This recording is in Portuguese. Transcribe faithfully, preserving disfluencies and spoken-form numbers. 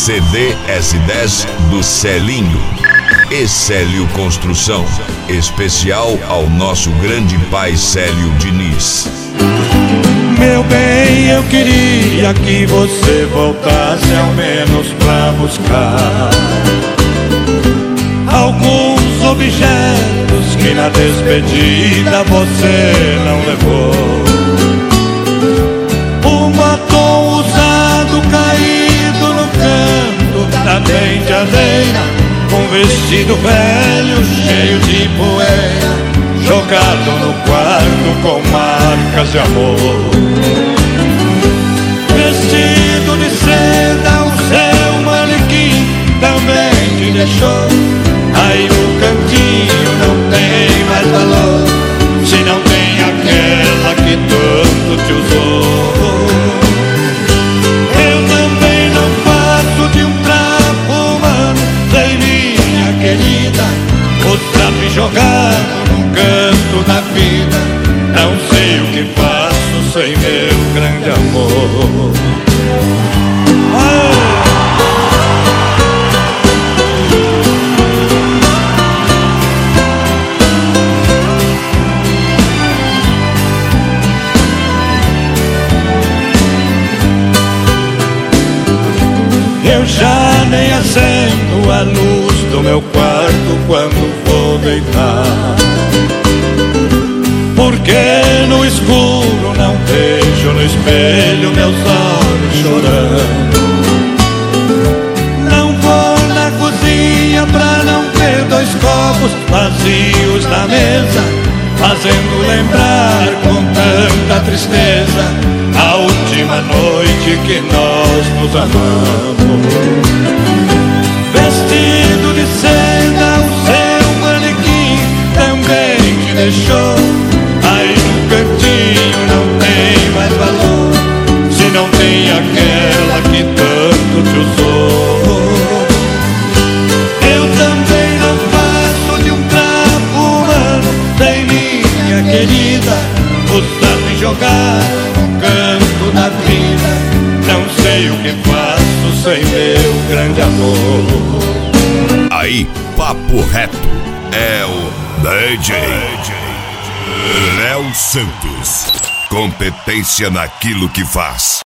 C D S dez do Celinho e Célio Construção, especial ao nosso grande pai Célio Diniz. Meu bem, eu queria que você voltasse ao menos pra buscar alguns objetos que na despedida você não levou. Um batom usado caído no canto da penteadeira, um vestido velho cheio de poeira jogado no quarto com marcas de amor. Vestido de seda, o seu manequim também te deixou. Aí no cantinho não tem mais valor, se não tem aquela que tanto te usou. Eu também não passo de um trapo humano, sei minha querida, o trapo jogado num canto da vida. Não sei o que faço sem meu grande amor. Ah! Eu já nem acendo a luz do meu quarto quando vou deitar, porque no escuro não vejo no espelho meus olhos chorando. Não vou na cozinha pra não ter dois copos vazios na mesa, fazendo lembrar com tanta tristeza a última noite que nós nos amamos. Vestido de seda, o seu manequim também te deixou. Aí no cantinho não tem mais valor, se não tem aquela que tanto te usou. Eu também não passo de um trapo humano, tem minha querida, o sabe jogar no canto da vida. Não sei o que faço sem meu grande amor. Aí, papo reto, é o D J Léo Santos. Competência naquilo que faz.